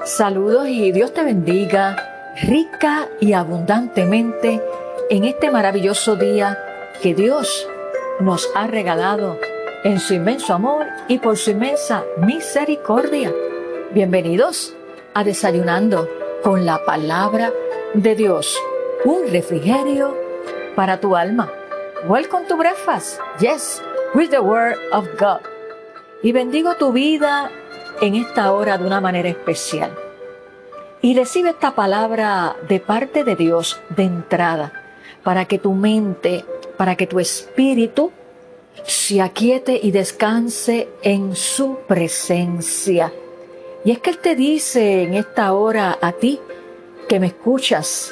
Saludos y Dios te bendiga rica y abundantemente en este maravilloso día que Dios nos ha regalado en su inmenso amor y por su inmensa misericordia. Bienvenidos a Desayunando con la Palabra de Dios, un refrigerio para tu alma. Welcome to breakfast, yes, with the Word of God. Y bendigo tu vida en esta hora de una manera especial. Y recibe esta palabra de parte de Dios de entrada, para que tu mente, para que tu espíritu se aquiete y descanse en su presencia. Y es que Él te dice en esta hora a ti que me escuchas,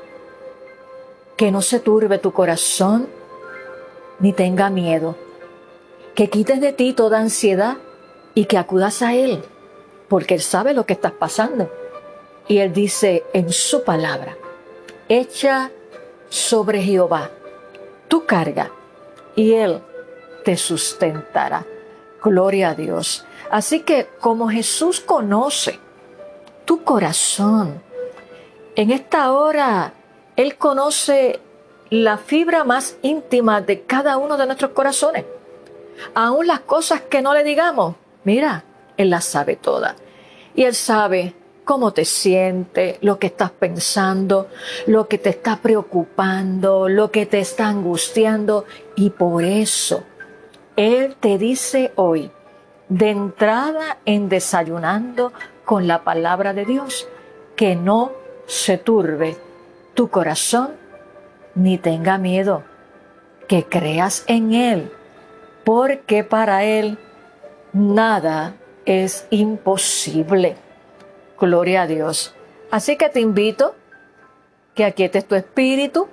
que no se turbe tu corazón ni tenga miedo, que quites de ti toda ansiedad y que acudas a Él, porque Él sabe lo que estás pasando. Y Él dice en su palabra: echa sobre Jehová tu carga y Él te sustentará. Gloria a Dios. Así que como Jesús conoce tu corazón, en esta hora Él conoce la fibra más íntima de cada uno de nuestros corazones. Aún las cosas que no le digamos, mira, Él las sabe todas. Y Él sabe cómo te sientes, lo que estás pensando, lo que te está preocupando, lo que te está angustiando. Y por eso Él te dice hoy, de entrada en Desayunando con la Palabra de Dios, que no se turbe tu corazón ni tenga miedo, que creas en Él, porque para Él nada es imposible. Gloria a Dios. Así que te invito que aquietes tu espíritu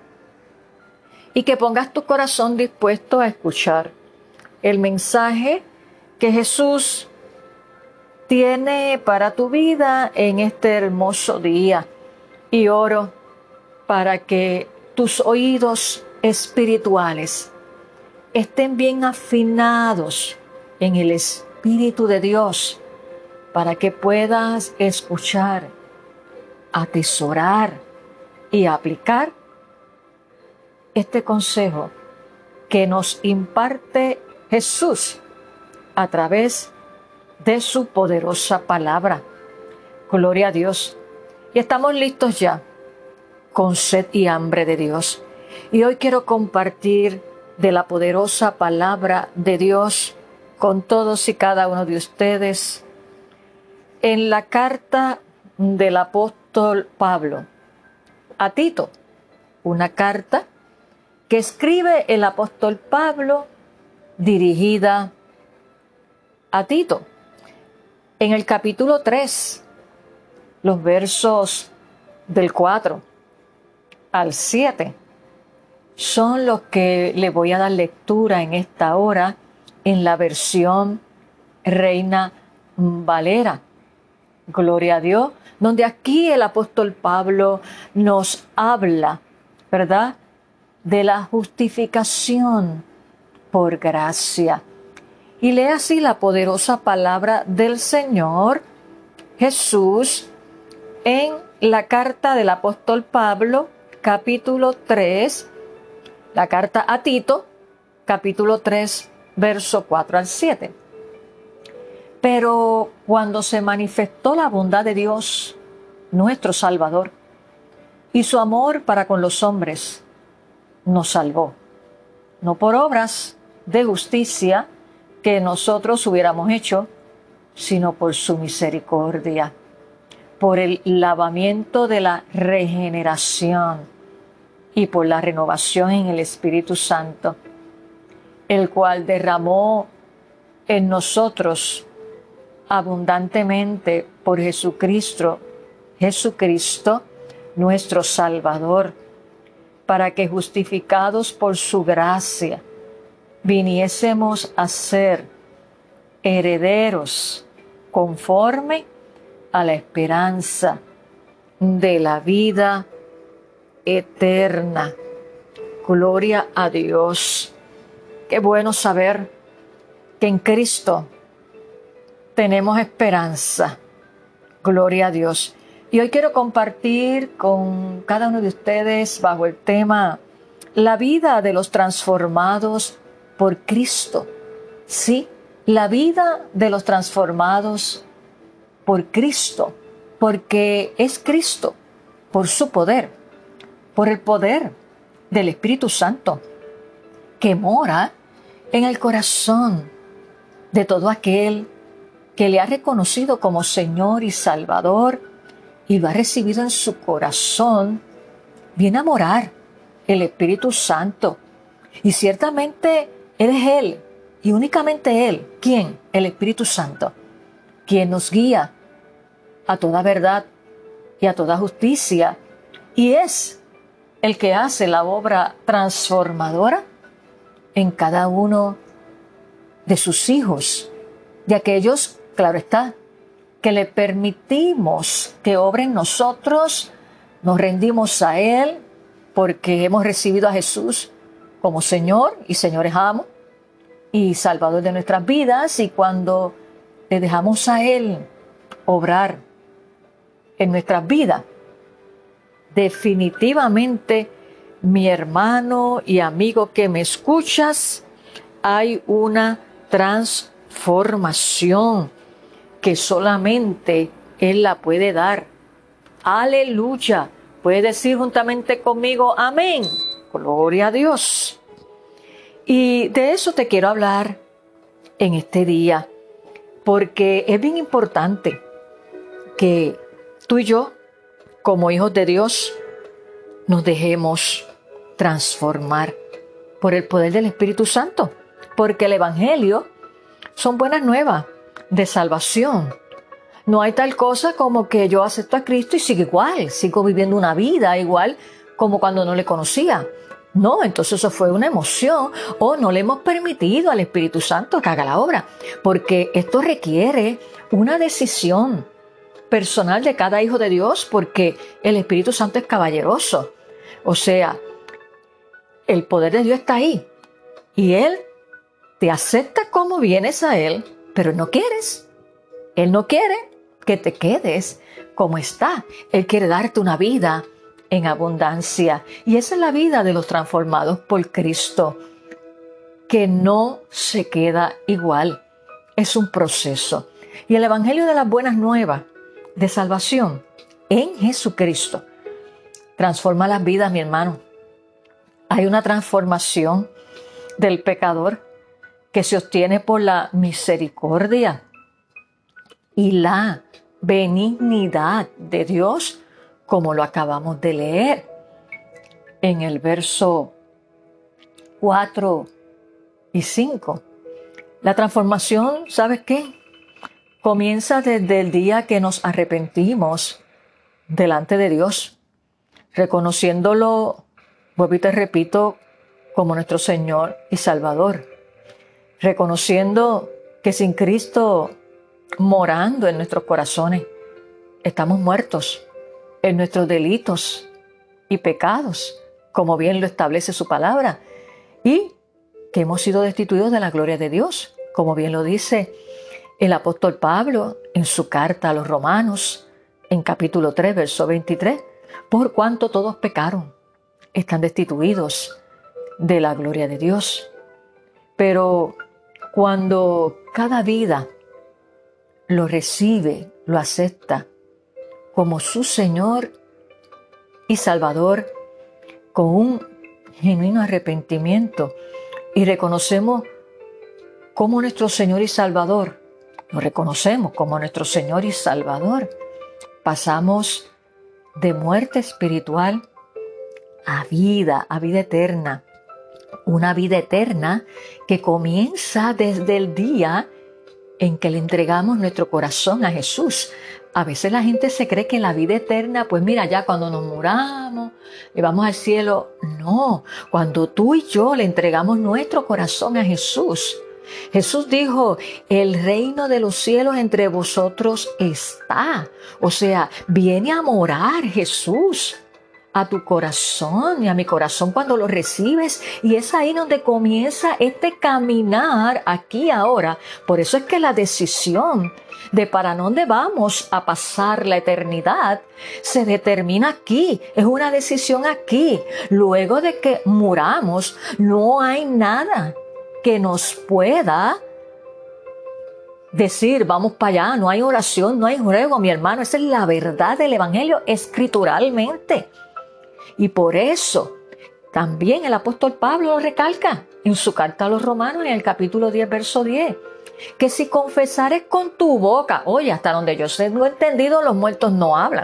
y que pongas tu corazón dispuesto a escuchar el mensaje que Jesús tiene para tu vida en este hermoso día. Y oro para que tus oídos espirituales estén bien afinados en el Espíritu de Dios, para que puedas escuchar, atesorar y aplicar este consejo que nos imparte Jesús a través de su poderosa palabra. Gloria a Dios. Y estamos listos ya, con sed y hambre de Dios. Y hoy quiero compartir de la poderosa palabra de Dios con todos y cada uno de ustedes en la carta del apóstol Pablo a Tito, una carta que escribe el apóstol Pablo dirigida a Tito. En el capítulo 3, los versos del 4 al 7 son los que le voy a dar lectura en esta hora en la versión Reina Valera. Gloria a Dios, donde aquí el apóstol Pablo nos habla, ¿verdad?, de la justificación por gracia. Y lee así la poderosa palabra del Señor Jesús en la carta del apóstol Pablo, capítulo 3, la carta a Tito, capítulo 3, verso 4 al 7. Pero cuando se manifestó la bondad de Dios, nuestro Salvador, y su amor para con los hombres, nos salvó, no por obras de justicia que nosotros hubiéramos hecho, sino por su misericordia, por el lavamiento de la regeneración y por la renovación en el Espíritu Santo, el cual derramó en nosotros abundantemente por Jesucristo, nuestro Salvador, para que justificados por su gracia viniésemos a ser herederos conforme a la esperanza de la vida eterna. Gloria a Dios. Qué bueno saber que en Cristo tenemos esperanza. Gloria a Dios. Y hoy quiero compartir con cada uno de ustedes bajo el tema la vida de los transformados por Cristo. Sí, la vida de los transformados por Cristo, porque es Cristo, por su poder, por el poder del Espíritu Santo, que mora en el corazón de todo aquel que le ha reconocido como Señor y Salvador y lo ha recibido en su corazón. Viene a morar el Espíritu Santo. Y ciertamente Él es Él, y únicamente Él. ¿Quién? El Espíritu Santo, quien nos guía a toda verdad y a toda justicia, y es el que hace la obra transformadora en cada uno de sus hijos, de aquellos, claro está, que le permitimos que obre en nosotros, nos rendimos a Él porque hemos recibido a Jesús como Señor y Señores amo y Salvador de nuestras vidas, y cuando le dejamos a Él obrar en nuestras vidas, definitivamente, mi hermano y amigo que me escuchas, hay una transformación que solamente Él la puede dar. Aleluya. Puede decir juntamente conmigo, amén. Gloria a Dios. Y de eso te quiero hablar en este día, porque es bien importante que tú y yo, como hijos de Dios, nos dejemos transformar por el poder del Espíritu Santo, porque el Evangelio son buenas nuevas de salvación. No hay tal cosa como que yo acepto a Cristo y sigo igual, sigo viviendo una vida igual como cuando no le conocía. No, entonces eso fue una emoción, o no le hemos permitido al Espíritu Santo que haga la obra, porque esto requiere una decisión personal de cada hijo de Dios, porque el Espíritu Santo es caballeroso. O sea, el poder de Dios está ahí y Él te acepta como vienes a Él, pero no quieres. Él no quiere que te quedes como está. Él quiere darte una vida en abundancia. Y esa es la vida de los transformados por Cristo, que no se queda igual. Es un proceso. Y el Evangelio de las buenas nuevas de salvación en Jesucristo transforma las vidas, mi hermano. Hay una transformación del pecador que se obtiene por la misericordia y la benignidad de Dios, como lo acabamos de leer en el verso 4 y 5. La transformación, ¿sabes qué? Comienza desde el día que nos arrepentimos delante de Dios, reconociéndolo, vuelvo y te repito, como nuestro Señor y Salvador, reconociendo que sin Cristo morando en nuestros corazones, estamos muertos en nuestros delitos y pecados, como bien lo establece su palabra, y que hemos sido destituidos de la gloria de Dios, como bien lo dice el apóstol Pablo en su carta a los Romanos, en capítulo 3, verso 23, por cuanto todos pecaron, están destituidos de la gloria de Dios. Pero cuando cada vida lo recibe, lo acepta como su Señor y Salvador, con un genuino arrepentimiento, y reconocemos como nuestro Señor y Salvador, lo reconocemos como nuestro Señor y Salvador, pasamos de muerte espiritual a vida eterna. Una vida eterna que comienza desde el día en que le entregamos nuestro corazón a Jesús. A veces la gente se cree que la vida eterna, pues mira, ya cuando nos muramos, le vamos al cielo. No, cuando tú y yo le entregamos nuestro corazón a Jesús. Jesús dijo, el reino de los cielos entre vosotros está. O sea, viene a morar Jesús a tu corazón y a mi corazón cuando lo recibes, y es ahí donde comienza este caminar aquí y ahora. Por eso es que la decisión de para dónde vamos a pasar la eternidad se determina aquí, es una decisión aquí. Luego de que muramos, no hay nada que nos pueda decir vamos para allá. No hay oración, no hay ruego, mi hermano. Esa es la verdad del Evangelio escrituralmente. Y por eso también el apóstol Pablo lo recalca en su carta a los Romanos, en el capítulo 10, verso 10, que si confesares con tu boca, oye, hasta donde yo sé, no he entendido, los muertos no hablan,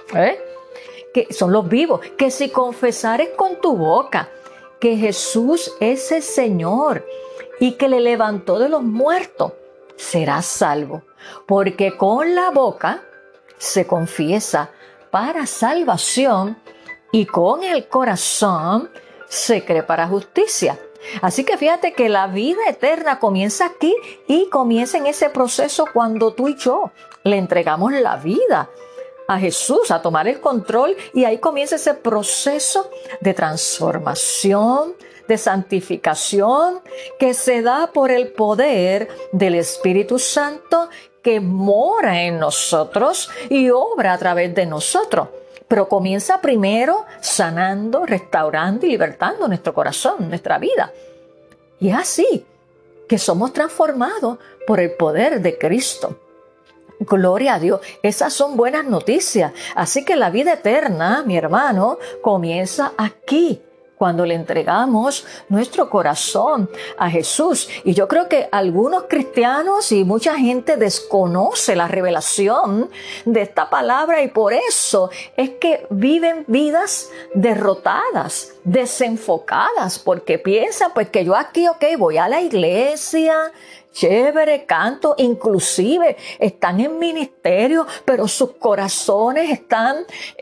que son los vivos, que si confesares con tu boca que Jesús es el Señor y que le levantó de los muertos, serás salvo, porque con la boca se confiesa para salvación y con el corazón se cree para justicia. Así que fíjate que la vida eterna comienza aquí y comienza en ese proceso cuando tú y yo le entregamos la vida a Jesús, a tomar el control, y ahí comienza ese proceso de transformación, de santificación, que se da por el poder del Espíritu Santo que mora en nosotros y obra a través de nosotros. Pero comienza primero sanando, restaurando y libertando nuestro corazón, nuestra vida. Y es así que somos transformados por el poder de Cristo. Gloria a Dios. Esas son buenas noticias. Así que la vida eterna, mi hermano, comienza aquí, cuando le entregamos nuestro corazón a Jesús. Y yo creo que algunos cristianos y mucha gente desconoce la revelación de esta palabra, y por eso es que viven vidas derrotadas, desenfocadas, porque piensan pues que yo aquí, voy a la iglesia, chévere, canto, inclusive están en ministerio, pero sus corazones están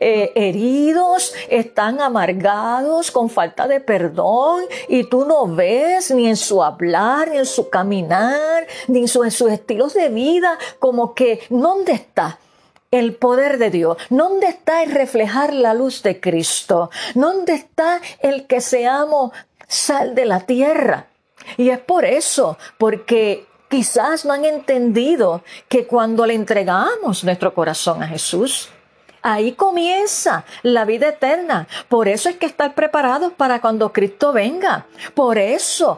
heridos, están amargados, con falta de perdón, y tú no ves ni en su hablar, ni en su caminar, ni en sus estilos de vida, como que ¿dónde está el poder de Dios? ¿Dónde está el reflejar la luz de Cristo? ¿Dónde está el que seamos sal de la tierra? Y es por eso, porque quizás no han entendido que cuando le entregamos nuestro corazón a Jesús, ahí comienza la vida eterna. Por eso es que estar preparados para cuando Cristo venga. Por eso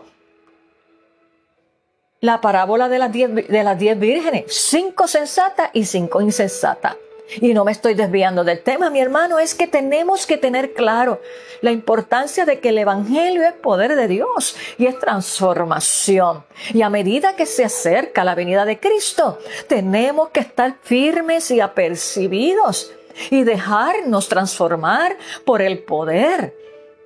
la parábola de las 10 vírgenes, 5 sensatas y 5 insensatas. Y no me estoy desviando del tema, mi hermano, es que tenemos que tener claro la importancia de que el Evangelio es poder de Dios y es transformación. Y a medida que se acerca la venida de Cristo, tenemos que estar firmes y apercibidos y dejarnos transformar por el poder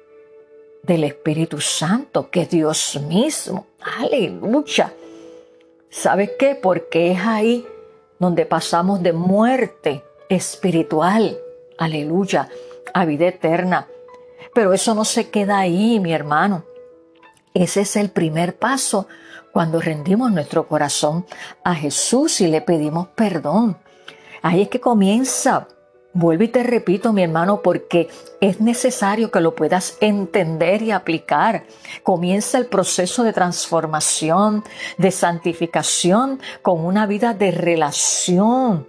del Espíritu Santo, que es Dios mismo. Aleluya. ¿Sabes qué? Porque es ahí donde pasamos de muerte espiritual, aleluya, a vida eterna. Pero eso no se queda ahí, mi hermano. Ese es el primer paso cuando rendimos nuestro corazón a Jesús y le pedimos perdón. Ahí es que comienza. Vuelvo y te repito, mi hermano, porque es necesario que lo puedas entender y aplicar. Comienza el proceso de transformación, de santificación, con una vida de relación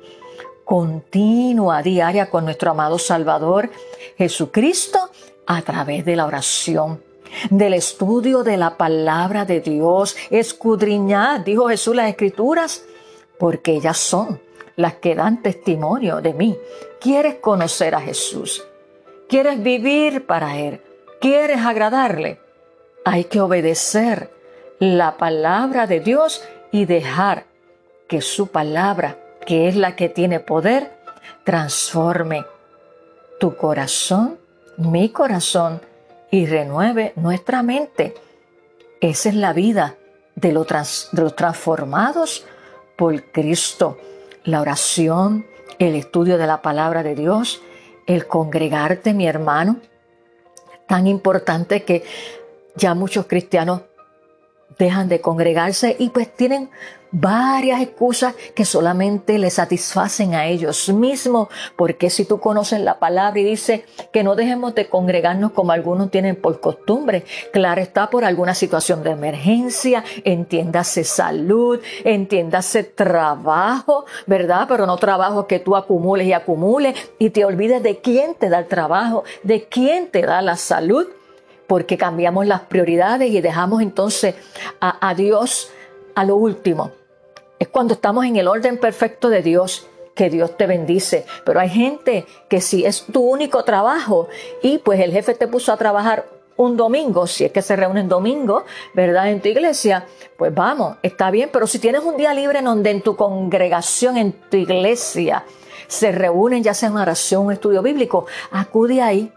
continua, diaria con nuestro amado Salvador Jesucristo, a través de la oración, del estudio de la palabra de Dios. Escudriñad, dijo Jesús, las Escrituras, porque ellas son las que dan testimonio de mí. ¿Quieres conocer a Jesús? ¿Quieres vivir para Él? ¿Quieres agradarle? Hay que obedecer la palabra de Dios y dejar que su palabra, que es la que tiene poder, transforme tu corazón, mi corazón, y renueve nuestra mente. Esa es la vida de los transformados por Cristo. La oración, el estudio de la palabra de Dios, el congregarte, mi hermano. Tan importante que ya muchos cristianos dejan de congregarse y pues tienen varias excusas que solamente les satisfacen a ellos mismos, porque si tú conoces la palabra y dice que no dejemos de congregarnos como algunos tienen por costumbre, claro está, por alguna situación de emergencia, entiéndase salud, entiéndase trabajo, ¿verdad? Pero no trabajo que tú acumules y acumules y te olvides de quién te da el trabajo, de quién te da la salud, porque cambiamos las prioridades y dejamos entonces a Dios a lo último. Es cuando estamos en el orden perfecto de Dios que Dios te bendice. Pero hay gente que si es tu único trabajo y pues el jefe te puso a trabajar un domingo, si es que se reúnen domingo, ¿verdad? En tu iglesia, pues vamos, está bien. Pero si tienes un día libre en donde en tu congregación, en tu iglesia, se reúnen ya sea en una oración, un estudio bíblico, acude ahí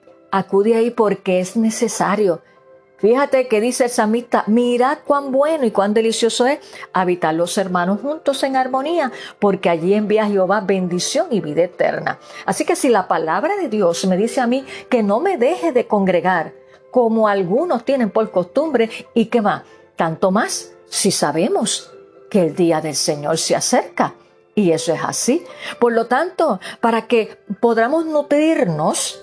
porque es necesario. Fíjate que dice el salmista, mirad cuán bueno y cuán delicioso es habitar los hermanos juntos en armonía, porque allí envía Jehová bendición y vida eterna. Así que si la palabra de Dios me dice a mí que no me deje de congregar, como algunos tienen por costumbre, y que más, tanto más si sabemos que el día del Señor se acerca. Y eso es así. Por lo tanto, para que podamos nutrirnos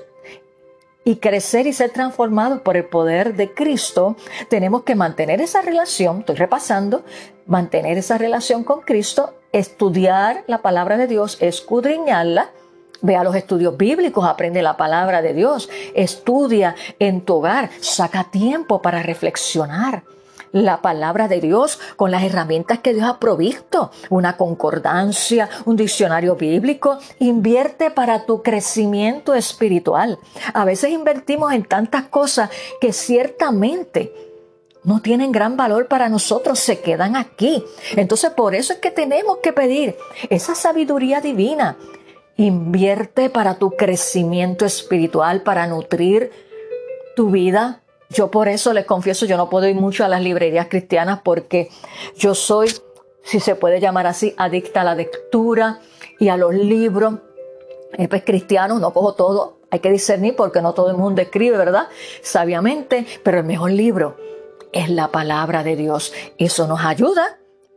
y crecer y ser transformados por el poder de Cristo, tenemos que mantener esa relación, estoy repasando, mantener esa relación con Cristo, estudiar la palabra de Dios, escudriñarla, ve a los estudios bíblicos, aprende la palabra de Dios, estudia en tu hogar, saca tiempo para reflexionar la palabra de Dios con las herramientas que Dios ha provisto, una concordancia, un diccionario bíblico. Invierte para tu crecimiento espiritual. A veces invertimos en tantas cosas que ciertamente no tienen gran valor para nosotros, se quedan aquí. Entonces por eso es que tenemos que pedir esa sabiduría divina. Invierte para tu crecimiento espiritual, para nutrir tu vida. Yo por eso les confieso, yo no puedo ir mucho a las librerías cristianas porque yo soy, si se puede llamar así, adicta a la lectura y a los libros. Pues cristianos, no cojo todo, hay que discernir porque no todo el mundo escribe, ¿verdad? Sabiamente, pero el mejor libro es la palabra de Dios. Eso nos ayuda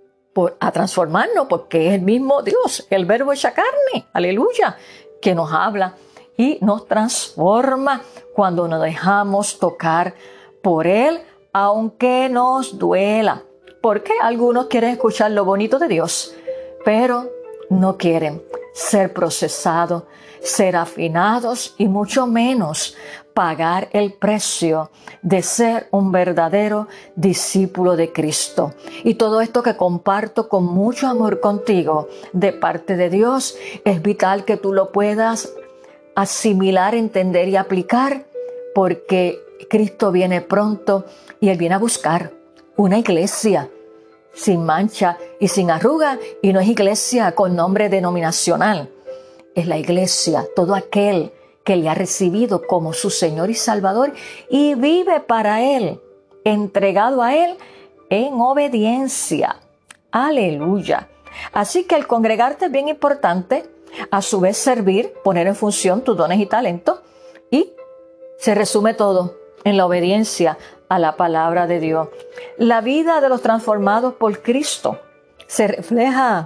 a transformarnos porque es el mismo Dios, el verbo hecha carne, aleluya, que nos habla y nos transforma cuando nos dejamos tocar por Él, aunque nos duela. Porque algunos quieren escuchar lo bonito de Dios, pero no quieren ser procesados, ser afinados y mucho menos pagar el precio de ser un verdadero discípulo de Cristo. Y todo esto que comparto con mucho amor contigo de parte de Dios, es vital que tú lo puedas asimilar, entender y aplicar, porque Cristo viene pronto y Él viene a buscar una iglesia sin mancha y sin arruga, y no es iglesia con nombre denominacional, es la iglesia, todo aquel que le ha recibido como su Señor y Salvador y vive para Él, entregado a Él en obediencia. Aleluya. Así que el congregarte es bien importante, a su vez servir, poner en función tus dones y talentos, y se resume todo en la obediencia a la palabra de Dios. La vida de los transformados por Cristo se refleja,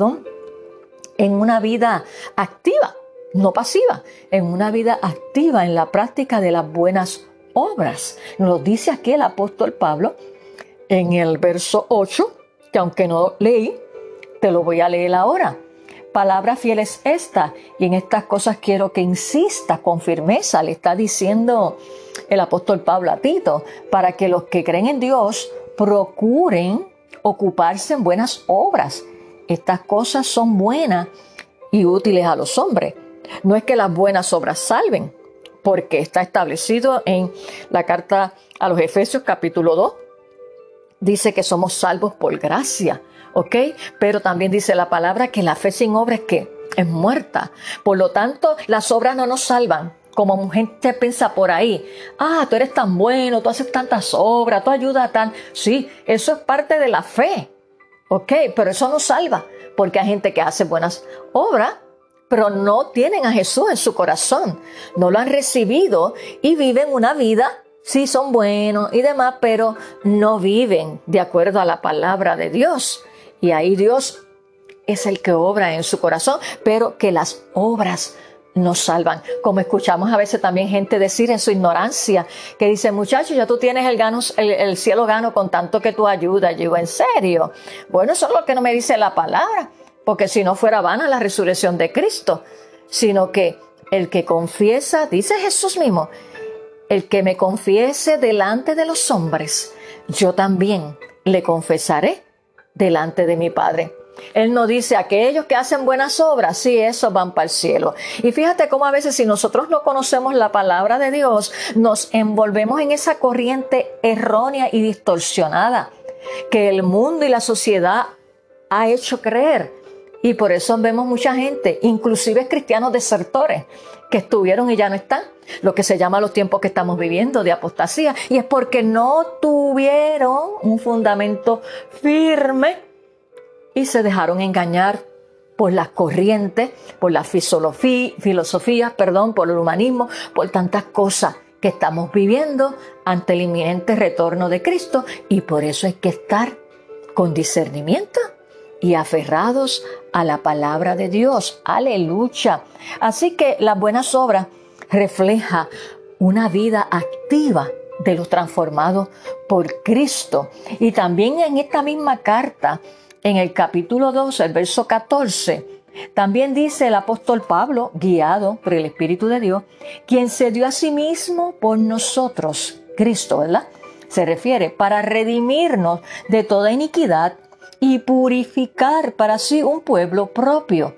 en una vida activa, no pasiva, en una vida activa en la práctica de las buenas obras. Nos lo dice aquí el apóstol Pablo en el verso 8, que aunque no leí, te lo voy a leer ahora. Palabra fiel es esta, y en estas cosas quiero que insistas con firmeza, le está diciendo el apóstol Pablo a Tito, para que los que creen en Dios procuren ocuparse en buenas obras. Estas cosas son buenas y útiles a los hombres. No es que las buenas obras salven, porque está establecido en la carta a los Efesios capítulo 2. Dice que somos salvos por gracia, ¿ok? Pero también dice la palabra que la fe sin obras es muerta. Por lo tanto, las obras no nos salvan. Como gente piensa por ahí, tú eres tan bueno, tú haces tantas obras, tú ayudas tan... Sí, eso es parte de la fe, ¿ok? Pero eso no salva, porque hay gente que hace buenas obras, pero no tienen a Jesús en su corazón, no lo han recibido y viven una vida sí son buenos y demás, pero no viven de acuerdo a la palabra de Dios. Y ahí Dios es el que obra en su corazón, pero que las obras nos salvan. Como escuchamos a veces también gente decir en su ignorancia, que dice, muchacho, ya tú tienes el cielo gano con tanto que tú ayudas. Yo digo, ¿en serio? Bueno, eso es lo que no me dice la palabra, porque si no fuera vana la resurrección de Cristo, sino que el que confiesa, dice Jesús mismo, el que me confiese delante de los hombres, yo también le confesaré delante de mi Padre. Él no dice, aquellos que hacen buenas obras, sí, esos van para el cielo. Y fíjate cómo a veces si nosotros no conocemos la palabra de Dios, nos envolvemos en esa corriente errónea y distorsionada que el mundo y la sociedad ha hecho creer. Y por eso vemos mucha gente, inclusive cristianos desertores, que estuvieron y ya no están. Lo que se llama los tiempos que estamos viviendo de apostasía. Y es porque no tuvieron un fundamento firme y se dejaron engañar por las corrientes, por las filosofías, por el humanismo, por tantas cosas que estamos viviendo ante el inminente retorno de Cristo. Y por eso hay que estar con discernimiento y aferrados a la palabra de Dios. Aleluya. Así que las buenas obras reflejan una vida activa de los transformados por Cristo. Y también en esta misma carta, en el capítulo 2, el verso 14, también dice el apóstol Pablo, guiado por el Espíritu de Dios, quien se dio a sí mismo por nosotros, Cristo, ¿verdad? Se refiere para redimirnos de toda iniquidad y purificar para sí un pueblo propio,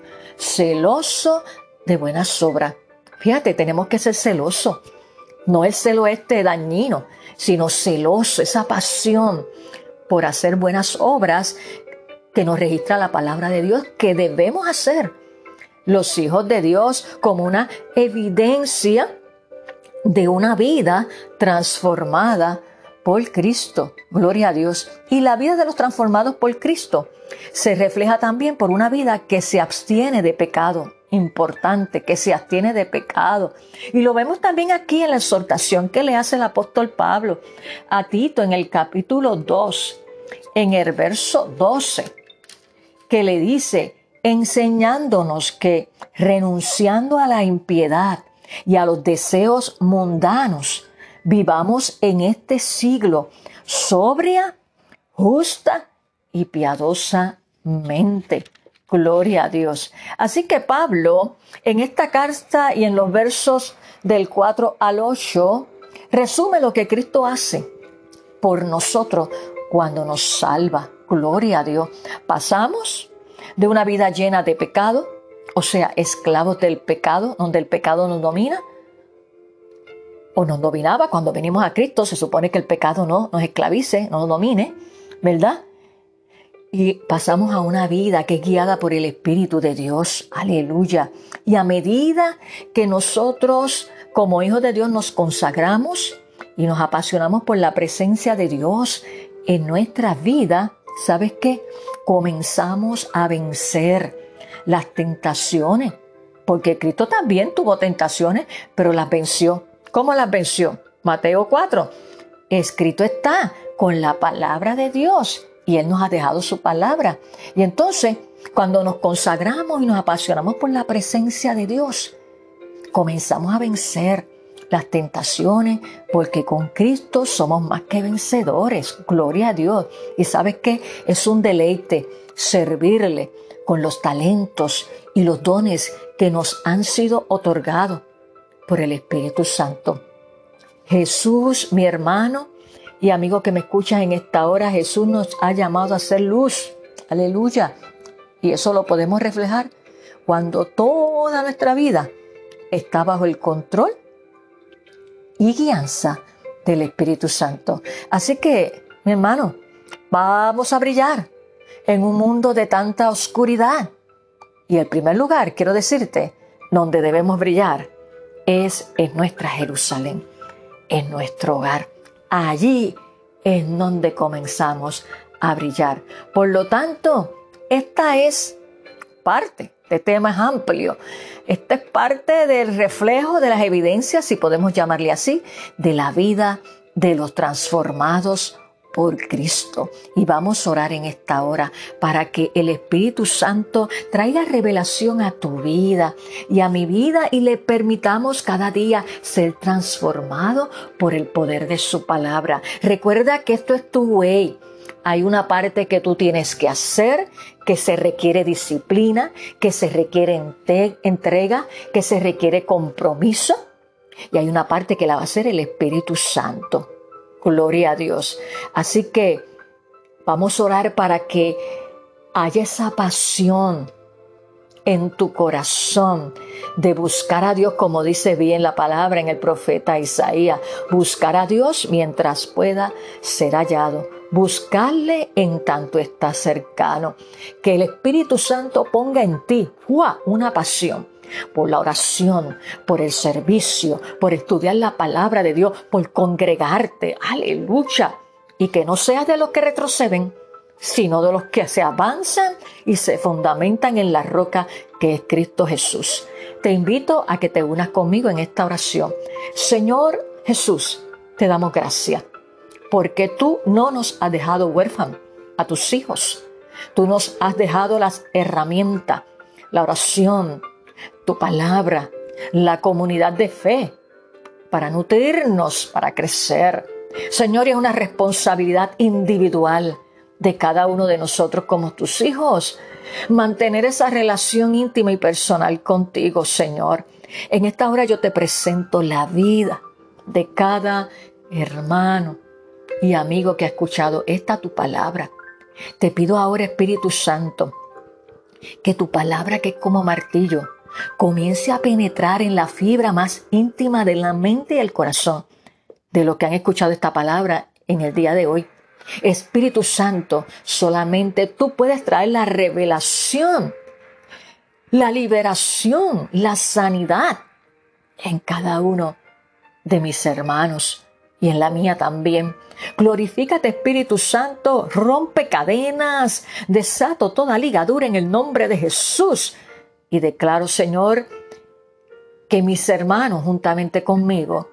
celoso de buenas obras. Fíjate, tenemos que ser celosos. No el celo dañino, sino celoso, esa pasión por hacer buenas obras que nos registra la palabra de Dios, que debemos hacer los hijos de Dios como una evidencia de una vida transformada por Cristo. Gloria a Dios. Y la vida de los transformados por Cristo se refleja también por una vida que se abstiene de pecado. Importante, que se abstiene de pecado. Y lo vemos también aquí en la exhortación que le hace el apóstol Pablo a Tito en el capítulo 2, en el verso 12, que le dice, enseñándonos que renunciando a la impiedad y a los deseos mundanos, vivamos en este siglo sobria, justa y piadosamente. Gloria a Dios. Así que Pablo, en esta carta y en los versos del 4 al 8, resume lo que Cristo hace por nosotros cuando nos salva. Gloria a Dios. Pasamos de una vida llena de pecado, o sea, esclavos del pecado, donde el pecado nos domina, o nos dominaba. Cuando venimos a Cristo, se supone que el pecado no nos esclavice, no nos domine, ¿verdad? Y pasamos a una vida que es guiada por el Espíritu de Dios. Aleluya. Y a medida que nosotros, como hijos de Dios, nos consagramos y nos apasionamos por la presencia de Dios en nuestra vida, ¿sabes qué? Comenzamos a vencer las tentaciones. Porque Cristo también tuvo tentaciones, pero las venció. ¿Cómo las venció? Mateo 4. Escrito está, con la palabra de Dios. Y Él nos ha dejado su palabra. Y entonces, cuando nos consagramos y nos apasionamos por la presencia de Dios, comenzamos a vencer las tentaciones, porque con Cristo somos más que vencedores. Gloria a Dios. Y ¿sabes qué? Es un deleite servirle con los talentos y los dones que nos han sido otorgados por el Espíritu Santo. Jesús, mi hermano y amigo que me escuchas en esta hora, Jesús nos ha llamado a ser luz. Aleluya. Y eso lo podemos reflejar cuando toda nuestra vida está bajo el control y guianza del Espíritu Santo. Así que, mi hermano, vamos a brillar en un mundo de tanta oscuridad. Y el primer lugar, quiero decirte, donde debemos brillar es en nuestra Jerusalén, en nuestro hogar. Allí es donde comenzamos a brillar. Por lo tanto, esta es parte, este tema es amplio. Esta es parte del reflejo de las evidencias, si podemos llamarle así, de la vida de los transformados por Cristo. Y vamos a orar en esta hora para que el Espíritu Santo traiga revelación a tu vida y a mi vida y le permitamos cada día ser transformado por el poder de su palabra. Recuerda que esto es tu way. Hay una parte que tú tienes que hacer, que se requiere disciplina, que se requiere entrega, que se requiere compromiso. Y hay una parte que la va a hacer el Espíritu Santo. Gloria a Dios. Así que vamos a orar para que haya esa pasión en tu corazón de buscar a Dios, como dice bien la palabra en el profeta Isaías. Buscar a Dios mientras pueda ser hallado. Buscarle en tanto está cercano. Que el Espíritu Santo ponga en ti una pasión por la oración, por el servicio, por estudiar la palabra de Dios, por congregarte. Aleluya. Y que no seas de los que retroceden, sino de los que se avanzan y se fundamentan en la roca que es Cristo Jesús. Te invito a que te unas conmigo en esta oración. Señor Jesús, te damos gracias porque tú no nos has dejado huérfanos a tus hijos. Tú nos has dejado las herramientas, la oración, tu palabra, la comunidad de fe, para nutrirnos, para crecer. Señor, es una responsabilidad individual de cada uno de nosotros como tus hijos, mantener esa relación íntima y personal contigo, Señor. En esta hora yo te presento la vida de cada hermano y amigo que ha escuchado esta tu palabra. Te pido ahora, Espíritu Santo, que tu palabra, que es como martillo, comience a penetrar en la fibra más íntima de la mente y el corazón de los que han escuchado esta palabra en el día de hoy. Espíritu Santo, solamente tú puedes traer la revelación, la liberación, la sanidad en cada uno de mis hermanos y en la mía también. Glorifícate, Espíritu Santo, rompe cadenas, desato toda ligadura en el nombre de Jesús. Y declaro, Señor, que mis hermanos juntamente conmigo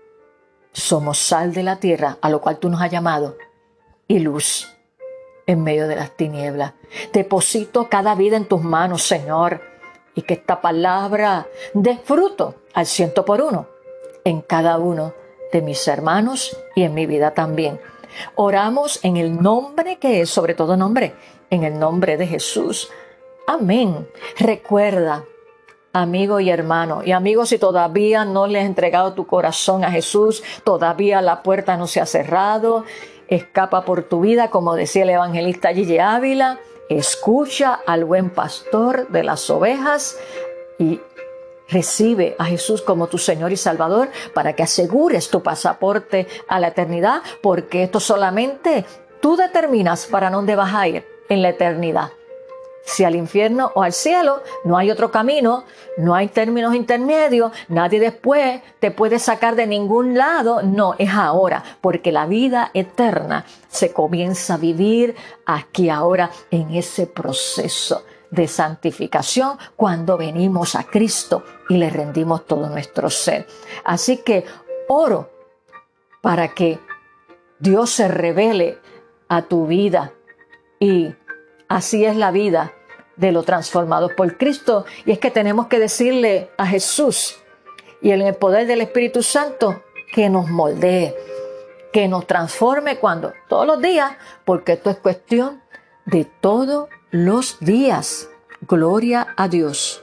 somos sal de la tierra, a lo cual tú nos has llamado, y luz en medio de las tinieblas. Deposito cada vida en tus manos, Señor, y que esta palabra dé fruto al 100% en cada uno de mis hermanos y en mi vida también. Oramos en el nombre que es sobre todo nombre, en el nombre de Jesús. Amén. Recuerda, amigo y hermano, y amigo, si todavía no le has entregado tu corazón a Jesús, todavía la puerta no se ha cerrado, escapa por tu vida, como decía el evangelista Gigi Ávila, escucha al buen pastor de las ovejas y recibe a Jesús como tu Señor y Salvador para que asegures tu pasaporte a la eternidad, porque esto solamente tú determinas para dónde vas a ir en la eternidad. Si al infierno o al cielo, no hay otro camino, no hay términos intermedios, nadie después te puede sacar de ningún lado. No, es ahora, porque la vida eterna se comienza a vivir aquí ahora en ese proceso de santificación cuando venimos a Cristo y le rendimos todo nuestro ser. Así que oro para que Dios se revele a tu vida, y así es la vida de los transformados por Cristo. Y es que tenemos que decirle a Jesús y en el poder del Espíritu Santo que nos moldee, que nos transforme todos los días, porque esto es cuestión de todos los días. Gloria a Dios.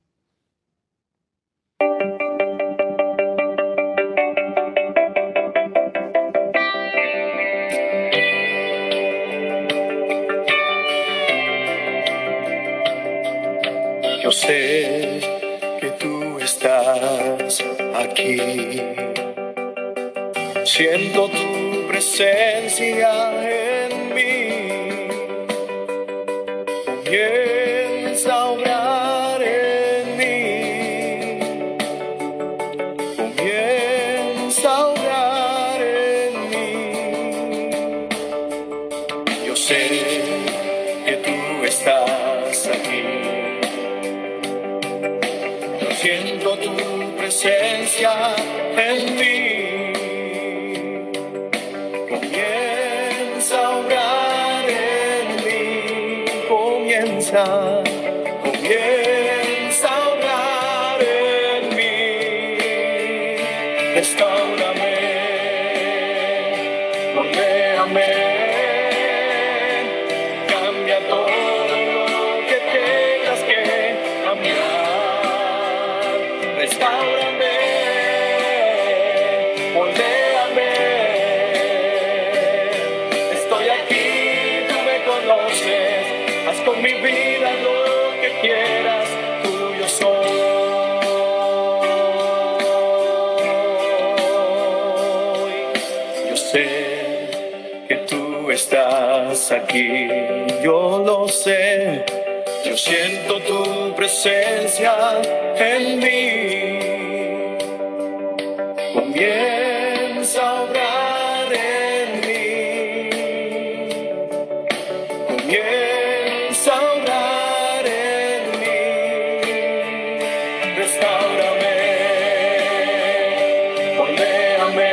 Yo sé que tú estás aquí. Siento tu presencia en mí. Comienza a obrar en mí. Comienza a obrar en mí. Yo sé que tú estás aquí. Siento tu presencia en mí. vida, comienza a obrar en mí. Restáurame, moldéame, cambia todo lo que tengas que cambiar. Restáurame, moldéame, estoy aquí, tú me conoces, haz con mi vida lo que quieras, tuyo soy. Yo sé que tú estás aquí, yo lo sé, yo siento tu presencia en mí. Comienza a obrar en mí, comienza a obrar en mí. Restáurame, moldéame,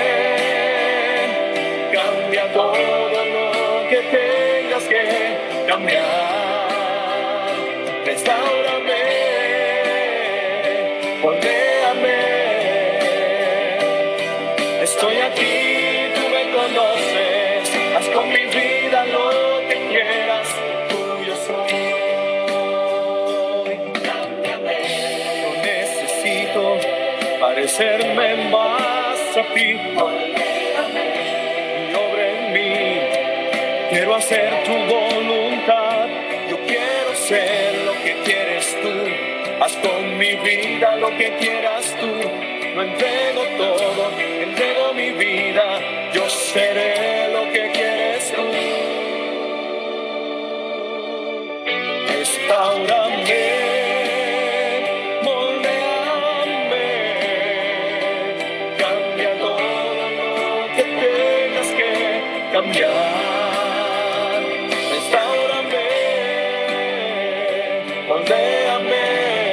cambia todo lo que tengas que cambiar. Restáurame, moldéame, estoy aquí, tú me conoces, haz con mi vida lo que quieras, tuyo soy. Cámbiame, yo necesito parecerme más a ti. Y obra en mí, quiero hacer tu voluntad, yo quiero ser lo que quieres tú, haz con mi vida lo que quieras tú. Lo entrego todo, entrego mi vida, yo seré lo que quieres tú. Restáurame, moldéame, cambia todo lo que tengas que cambiar. Restáurame, moldéame,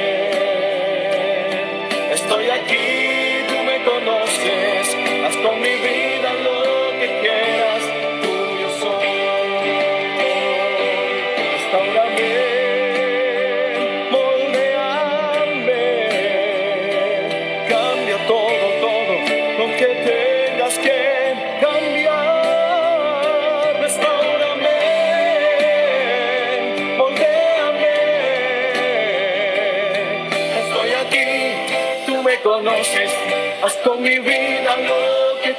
estoy aquí, tú me conoces, haz con mi vida lo que quieras, tuyo soy. Restáurame, moldéame, cambia todo, todo lo que tengas que cambiar. Restáurame, moldéame, estoy aquí, tú me conoces, haz con mi vida lo que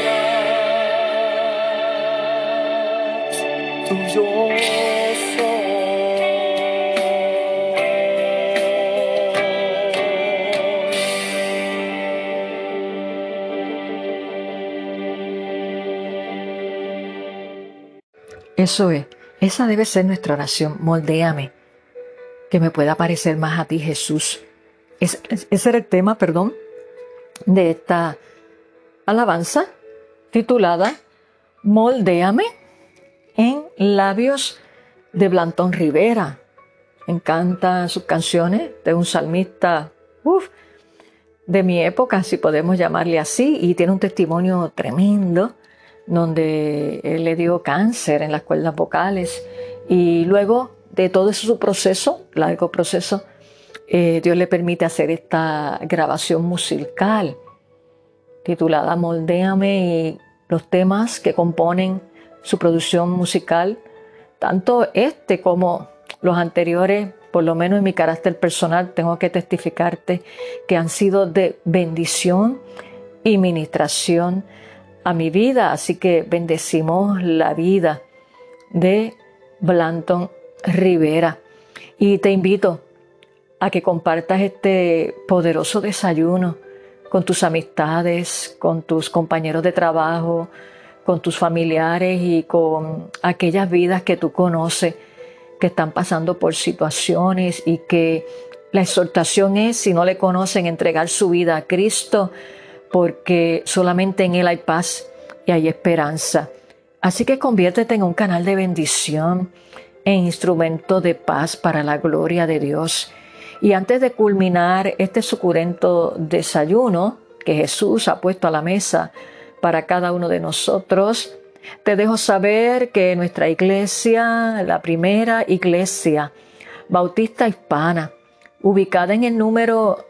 quieras, tuyo soy. Eso es, esa debe ser nuestra oración. Moldéame, que me pueda parecer más a ti, Jesús. Ese era el tema, de esta alabanza titulada Moldéame, en labios de Blanton Rivera. Me encantan sus canciones, de un salmista de mi época, si podemos llamarle así, y tiene un testimonio tremendo donde él le dio cáncer en las cuerdas vocales, y luego de todo ese su proceso, largo proceso, Dios le permite hacer esta grabación musical titulada Moldéame, y los temas que componen su producción musical, tanto este como los anteriores, por lo menos en mi carácter personal, tengo que testificarte que han sido de bendición y ministración a mi vida. Así que bendecimos la vida de Blanton Rivera. Y te invito a que compartas este poderoso desayuno con tus amistades, con tus compañeros de trabajo, con tus familiares y con aquellas vidas que tú conoces que están pasando por situaciones, y que la exhortación es, si no le conocen, entregar su vida a Cristo, porque solamente en Él hay paz y hay esperanza. Así que conviértete en un canal de bendición, en instrumento de paz para la gloria de Dios. Y antes de culminar este suculento desayuno que Jesús ha puesto a la mesa para cada uno de nosotros, te dejo saber que nuestra iglesia, la primera iglesia bautista hispana, ubicada en el número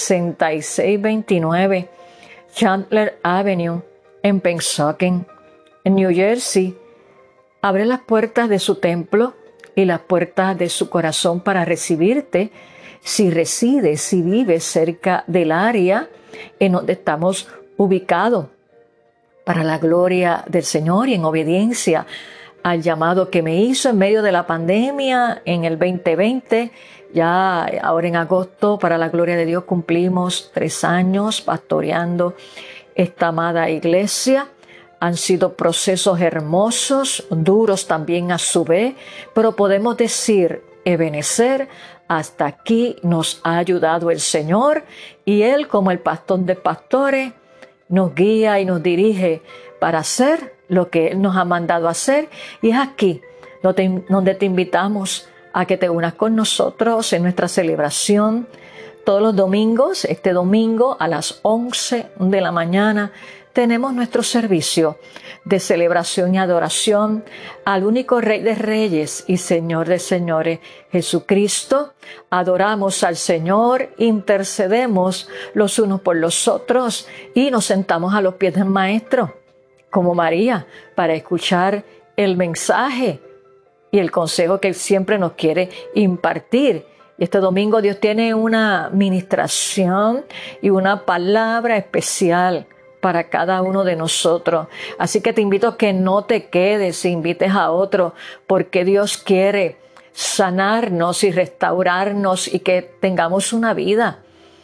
6629 Chandler Avenue, en Pennsauken, en New Jersey, abre las puertas de su templo y las puertas de su corazón para recibirte si resides, si vives cerca del área en donde estamos ubicados, para la gloria del Señor y en obediencia al llamado que me hizo en medio de la pandemia en el 2020. Ya ahora en agosto, para la gloria de Dios, cumplimos 3 años pastoreando esta amada iglesia. Han sido procesos hermosos, duros también a su vez, pero podemos decir, Ebenezer, hasta aquí nos ha ayudado el Señor, y Él, como el pastor de pastores, nos guía y nos dirige para hacer lo que Él nos ha mandado hacer. Y es aquí donde te invitamos a que te unas con nosotros en nuestra celebración todos los domingos. Este domingo a las 11 de la mañana tenemos nuestro servicio de celebración y adoración al único Rey de Reyes y Señor de Señores, Jesucristo. Adoramos al Señor, intercedemos los unos por los otros y nos sentamos a los pies del Maestro, como María, para escuchar el mensaje y el consejo que Él siempre nos quiere impartir. Y este domingo Dios tiene una ministración y una palabra especial para cada uno de nosotros. Así que te invito a que no te quedes, invites a otro, porque Dios quiere sanarnos y restaurarnos y que tengamos una vida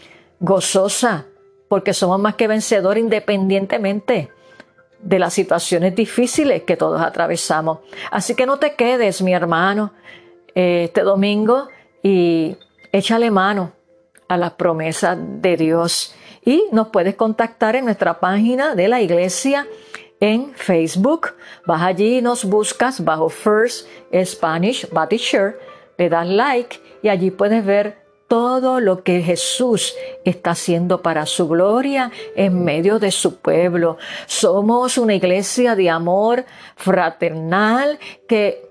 gozosa, porque somos más que vencedores independientemente de las situaciones difíciles que todos atravesamos. Así que no te quedes, mi hermano, este domingo, y échale mano a las promesas de Dios. Y nos puedes contactar en nuestra página de la iglesia en Facebook. Vas allí y nos buscas bajo First Spanish Baptist Church, le das like y allí puedes ver todo lo que Jesús está haciendo para su gloria en medio de su pueblo. Somos una iglesia de amor fraternal que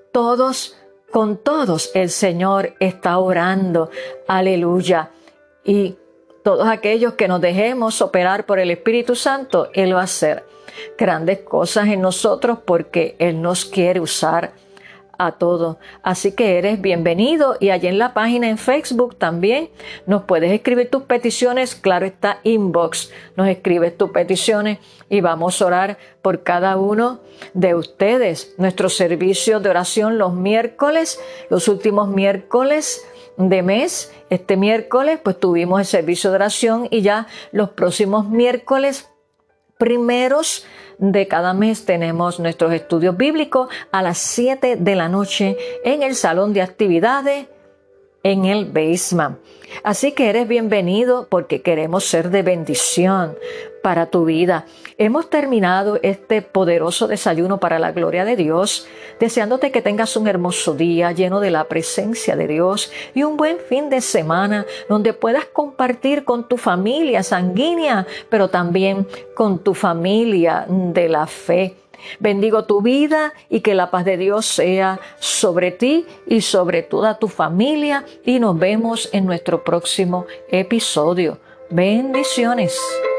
con todos el Señor está orando. Aleluya. Y todos aquellos que nos dejemos operar por el Espíritu Santo, Él va a hacer grandes cosas en nosotros porque Él nos quiere usar a todos. Así que eres bienvenido, y allí en la página en Facebook también nos puedes escribir tus peticiones. Claro está, inbox, nos escribes tus peticiones y vamos a orar por cada uno de ustedes. Nuestro servicio de oración los miércoles, los últimos miércoles de mes. Este miércoles pues tuvimos el servicio de oración, y ya los próximos miércoles primeros de cada mes tenemos nuestros estudios bíblicos a las 7 de la noche en el salón de actividades en el basement. Así que eres bienvenido porque queremos ser de bendición para tu vida. Hemos terminado este poderoso desayuno para la gloria de Dios, deseándote que tengas un hermoso día lleno de la presencia de Dios y un buen fin de semana donde puedas compartir con tu familia sanguínea, pero también con tu familia de la fe. Bendigo tu vida y que la paz de Dios sea sobre ti y sobre toda tu familia, y nos vemos en nuestro próximo episodio. Bendiciones.